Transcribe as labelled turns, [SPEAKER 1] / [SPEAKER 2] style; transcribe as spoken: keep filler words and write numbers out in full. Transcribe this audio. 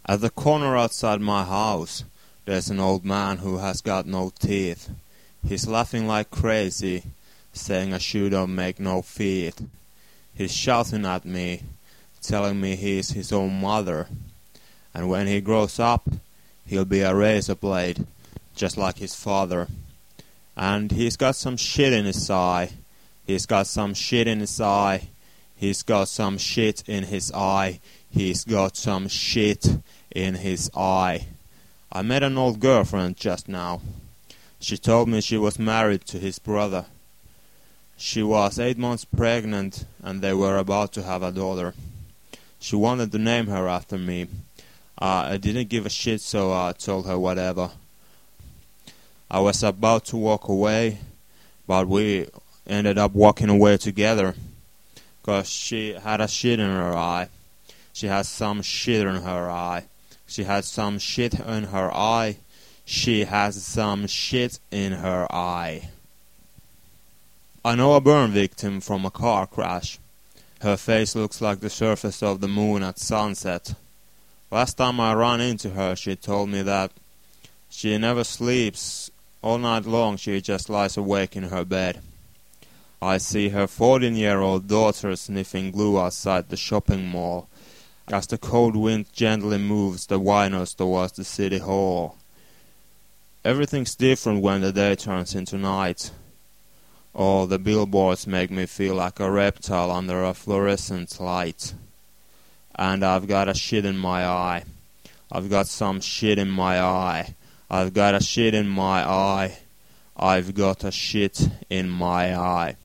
[SPEAKER 1] At the corner outside my house, there's an old man who has got no teeth. He's laughing like crazy, saying I shouldn't make no feet. He's shouting at me, telling me he's his own mother. And when he grows up, he'll be a razor blade, just like his father. And he's got some shit in his eye. He's got some shit in his eye. He's got some shit in his eye. He's got some shit in his eye. I met an old girlfriend just now. She told me she was married to his brother. She was eight months pregnant and they were about to have a daughter. She wanted to name her after me. Uh, I didn't give a shit, so I told her whatever. I was about to walk away, but we ended up walking away together. Cause she had a shit in her eye. She had some shit in her eye. She had some shit in her eye. She has some shit in her eye. I know a burn victim from a car crash. Her face looks like the surface of the moon at sunset. Last time I ran into her, she told me that she never sleeps. All night long she just lies awake in her bed. I see her fourteen-year-old daughter sniffing glue outside the shopping mall as the cold wind gently moves the windows towards the city hall. Everything's different when the day turns into night. All the billboards make me feel like a reptile under a fluorescent light. And I've got a shit in my eye. I've got some shit in my eye. I've got a shit in my eye. I've got a shit in my eye.